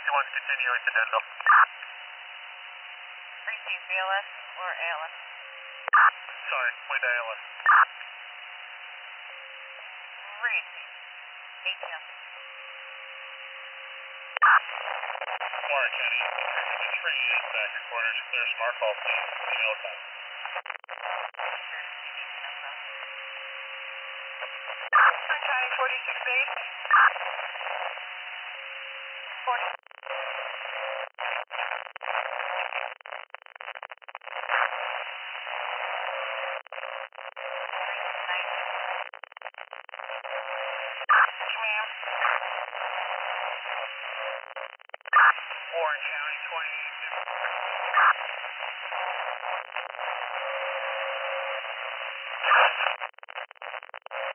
51's continuing to Denville. Receive BLS or ALS? Sorry, wind ALS. Receive. ATM. Warren County, the train is back in quarters. Clear smart call, please. Email time. County 46 base. 40.